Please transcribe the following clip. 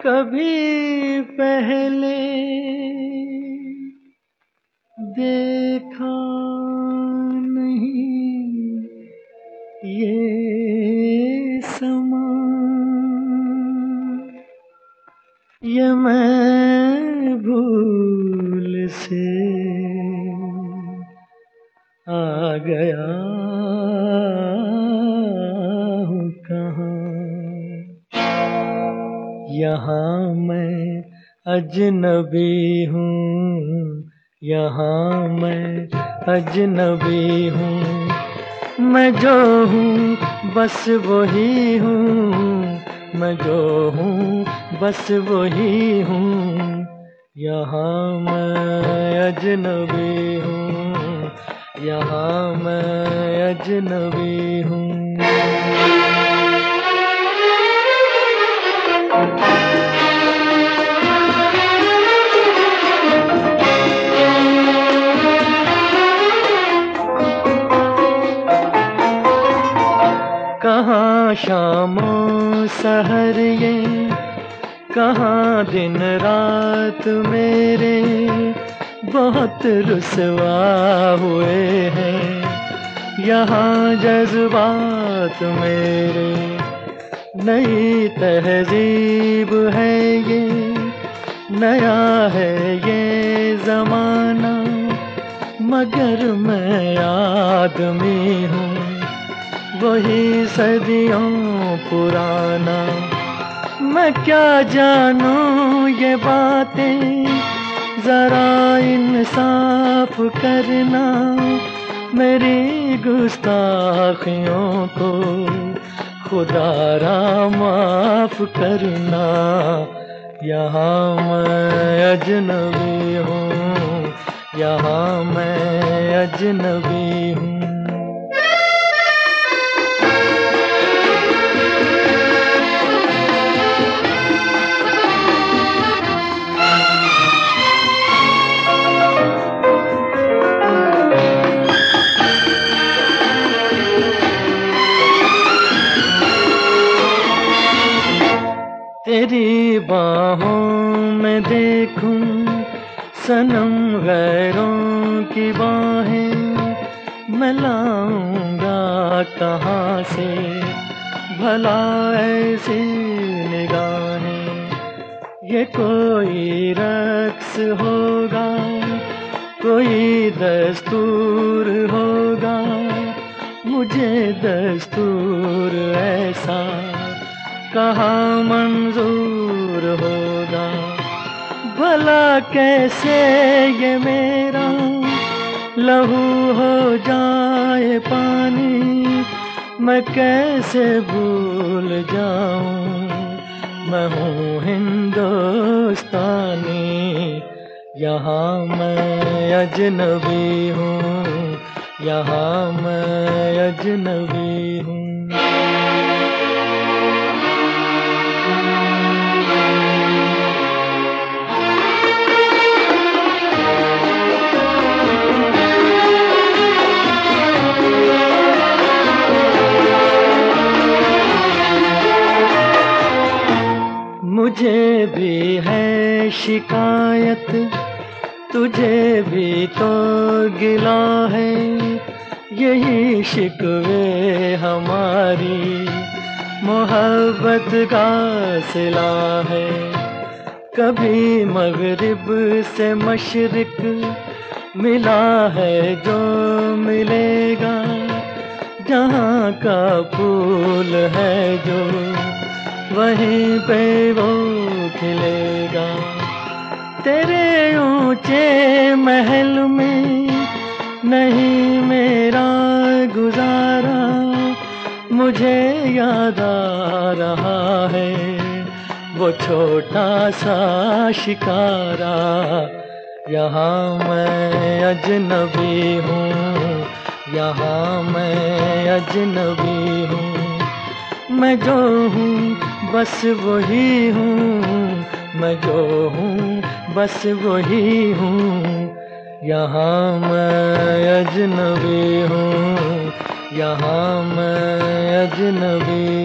कभी पहले देखा नहीं ये समा, ये मैं भूल से आ गया हूँ कहाँ। यहाँ मैं अजनबी हूँ, यहाँ मैं अजनबी हूँ। मैं जो हूँ बस वही हूँ, मैं जो हूँ बस वही हूँ। यहाँ मैं अजनबी हूँ, यहाँ मैं अजनबी हूँ। कहाँ शामों सहर ये, कहाँ दिन रात मेरे बहुत रुसवा हुए हैं। यहाँ जज्बात मेरे, नई तहजीब है ये, नया है ये ज़माना, मगर मैं आदमी हूँ वही सदियों पुराना। मैं क्या जानूं ये बातें, जरा इंसाफ करना, मेरी गुस्ताखियों को खुदारा माफ करना। यहाँ मैं अजनबी हूँ, यहाँ मैं अजनबी हूँ। तेरी बाहों में देखूं सनम गैरों की बाहें, मैं लाऊंगा कहाँ से भला ऐसी निगाहें। ये कोई रक्स होगा, कोई दस्तूर होगा, मुझे दस्तूर ऐसा कहाँ मंजूर होगा। भला कैसे ये मेरा लहू हो जाए पानी, मैं कैसे भूल जाऊं मैं हूँ हिंदुस्तानी। यहाँ मैं अजनबी हूँ, यहाँ मैं अजनबी हूँ। मुझे भी है शिकायत, तुझे भी तो गिला है, यही शिकवे हमारी मोहब्बत का सिला है। कभी मगरिब से मशरिक मिला है जो मिलेगा, जहाँ का फूल है जो वहीं पे वो खिलेगा। तेरे ऊंचे महल में नहीं मेरा गुजारा, मुझे याद आ रहा है वो छोटा सा शिकारा। यहाँ मैं अजनबी हूँ, यहाँ मैं अजनबी हूँ। मैं जो हूँ बस वही हूँ, मैं जो हूँ बस वही हूँ। यहाँ मैं अजनबी हूँ, यहाँ मैं अजनबी